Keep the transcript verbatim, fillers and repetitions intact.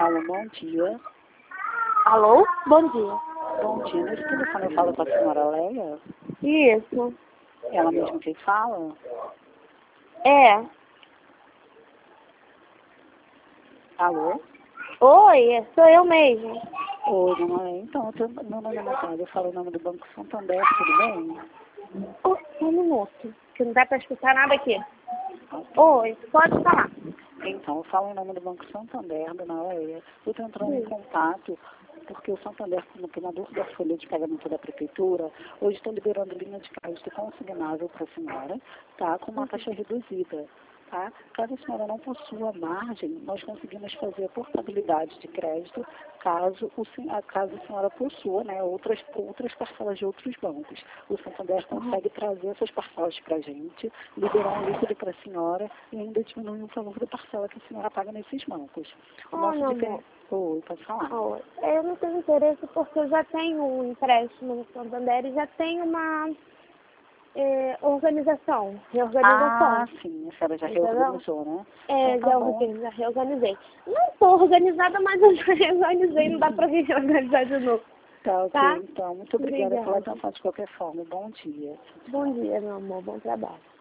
Alô, bom dia. Alô? Bom dia. Bom dia. Nesse telefone eu falo com a senhora Leia? Isso. Ela mesma que fala? É. Alô? Oi, sou eu mesmo. Oi, dona Leia. Então, eu tô, meu nome é Natália, eu falo o nome do Banco Santander, tudo bem? Oh, um minuto, que não dá pra escutar nada aqui. Oi, pode falar. Então, eu falo em nome do Banco Santander, dona Leia. Eu estou entrando em Sim. contato porque o Santander, como penador da folha de pagamento da prefeitura, hoje está liberando linha de crédito consignável para a senhora, tá? Com uma taxa reduzida. Tá? Caso a senhora não possua margem, nós conseguimos fazer a portabilidade de crédito caso, o, caso a senhora possua, né, outras, outras parcelas de outros bancos. O Santander consegue trazer essas parcelas para a gente, liberar um líquido para a senhora e ainda diminuir o valor da parcela que a senhora paga nesses bancos. O Oh, nosso meu diferen... amor. Oi, pode falar. Oi. Eu não tenho interesse porque eu já tenho um empréstimo no Santander e já tenho uma é, organização, reorganização. Ah, sim, a senhora já Entendeu? reorganizou, né? É, Então tá já, bom. organ- já reorganizei. Não estou organizada, mas eu já reorganizei, não dá pra me reorganizar de novo. Tá ok, Tá? então. Muito obrigada pela Obrigada. atenção de qualquer forma. Bom dia. Bom dia, meu amor. Bom trabalho.